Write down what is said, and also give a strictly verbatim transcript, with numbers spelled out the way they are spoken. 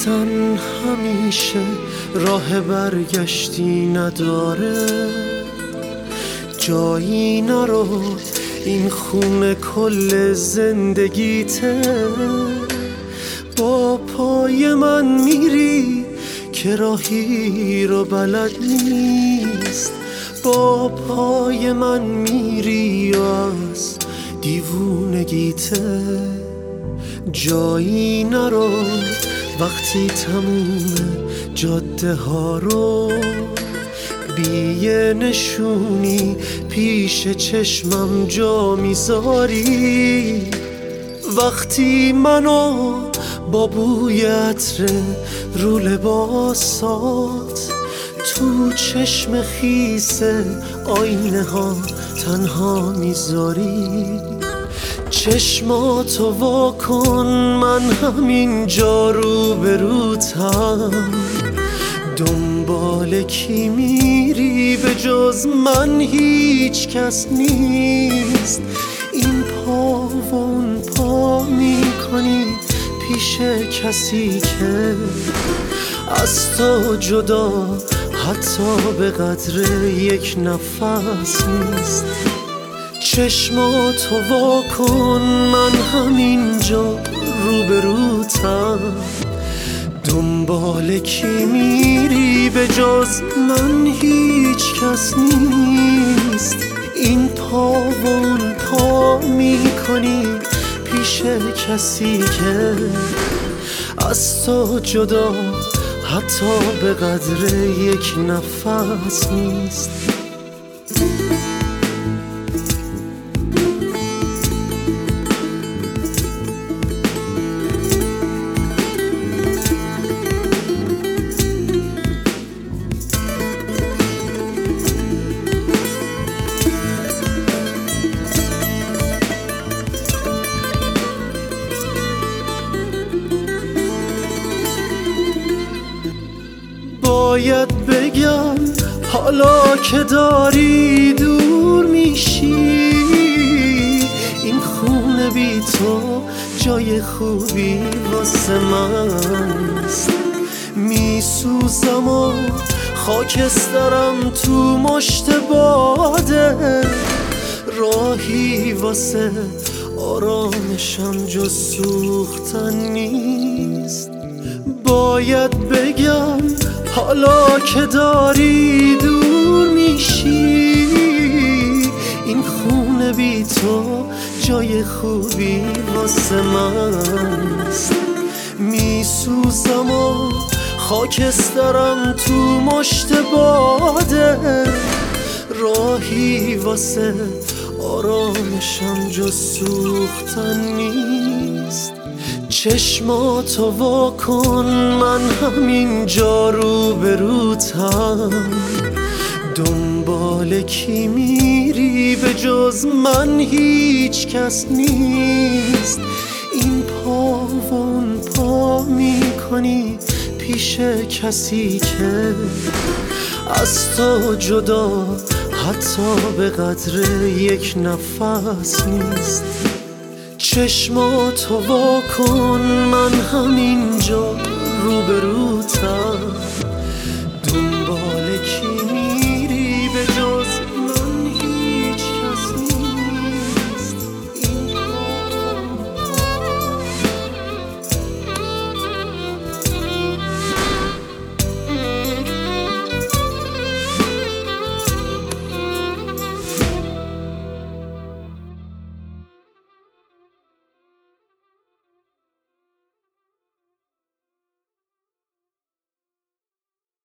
رفتن همیشه راه برگشتی نداره، جایی نرو این خونه کل زندگیته. با پای من میری که راهی رو بلد نیست، با پای من میری از دیوونگیته. جایی نرو وقتی تموم جاده ها رو بی نشونی پیش چشمم جا میذاری. وقتی منو با بوی عطر رو لباسات تو چشم خیس آینه ها تنها میذاری، چشماتو وا کن، من همینجا رو بروتم. دنبال کی میری به جز من هیچ کس نیست. این پا و اون پا میکنی پیش کسی که از تو جدا حتی به قدر یک نفس نیست. چشماتو وا کن، من همینجا روبروتم. دنبال کی میری به جز من هیچ کس نیست. این پا و اون پا میکنی پیش کسی که از تو جدا حتی به قدر یک نفس نیست. باید بگم حالا که داری دور میشی، این خونه بی تو جای خوبی واسه منست. میسوزم و خاکسترم تو مشت باده، راهی واسه آرامشم جز سوختن نیست. باید بگم حالا که داری دور میشی، این خونه بی تو جای خوبی واسه منست. میسوزم و خاکسترم تو مشت باده، راهی واسه آرامشم جز سوختن نیست. چشماتو وا کن، من همینجا رو بروتم. دنبال کی میری به جز من هیچ کس نیست. این پا و اون پا میکنی پیش کسی که از تو جدا حتی به قدر یک نفس نیست. چشماتو وا کن، من همینجا روبروتم.